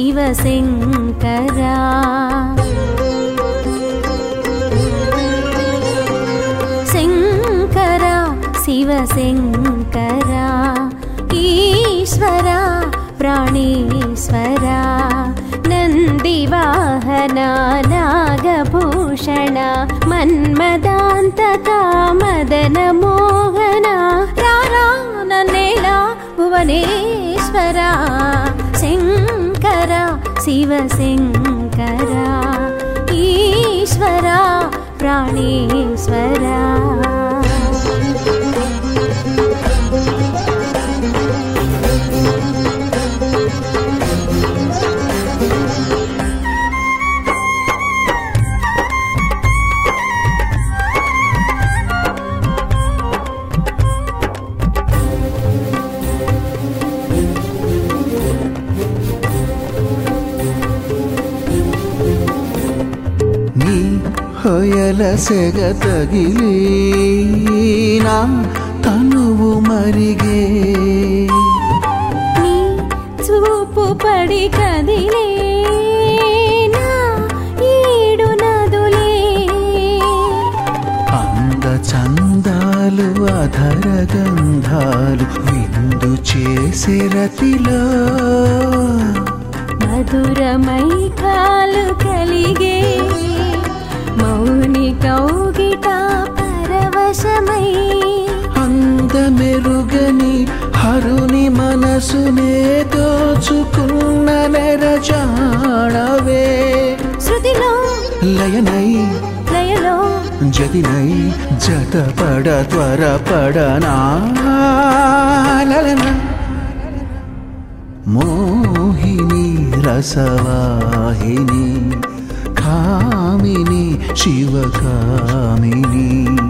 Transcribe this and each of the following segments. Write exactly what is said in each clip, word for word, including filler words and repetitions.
శివశంకరా శంకరా శివశంకరా ఈశ్వరా ప్రాణేశ్వరా నందివాహన నాగభూషణ మన్మదాంతక మదన మోహన రారా నన్నేలా భువనేశ్వరా శంకరా శివశంకరా ఈశ్వరా ప్రాణేశ్వరా ಹೊಯಲ ಸೆಗ ತಗಿಲಿ ನಾ ತನುವು ಮರಿಗೆ ನೀ ಚೂಪು ಪಡಿ ಕದಿಲೇ ನಾ ಈಡು ನದುಲೇ ಅಂದ చందాలు అధర గంధాలు విందు చేసే రతిలో మధురమై కాలు కలిగే మౌని కౌగిట పరవశమై అందమెరుగని హరుని మనసునే దోచుకున్న నెరజాడవే శృతిలో లయనై లయలో జదినై జతపడ త్వరపడనా లలన మోహిని రసవాహిని కామిని శివకామిని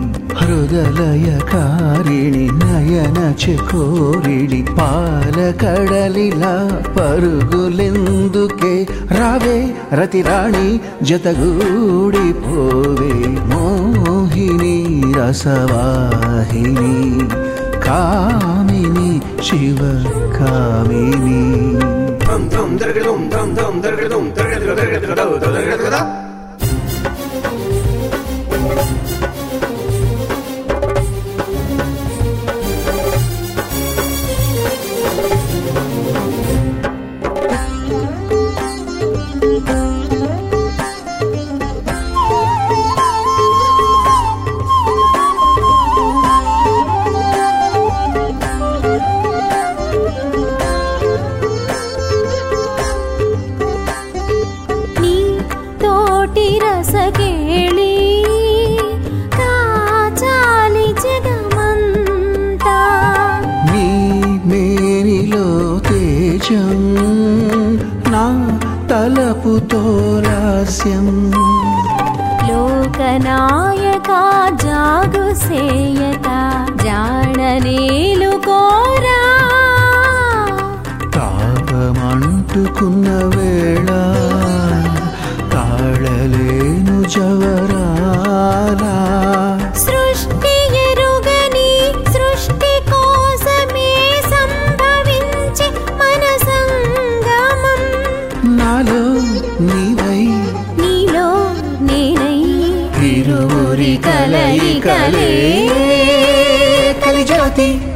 హృదలయకారిణి నయన చకోరిడి పాలకడలిలా పరుగులెందుకే రావే రతిరాణి జతగూడిపోవే మోహిని రసవాహిని కామిని Sivakamini dum dum dum dum dum dum dum dum రసకేళి కాచాలి జగమంతా నీ మేనిలో తేజం నా తలపుతో లాస్యం లోకనాయక జాగు సేయక జాడనేలు కోరా తాపమంటుకున్న వేళ తాళలేను జవరాలా సృష్టి ఎరుగని సృష్టి కోసమే సంభవించి మన సంగమం నాలో నీవై నీలో నేనై ఇరువురి కలయికలే కలిజాతి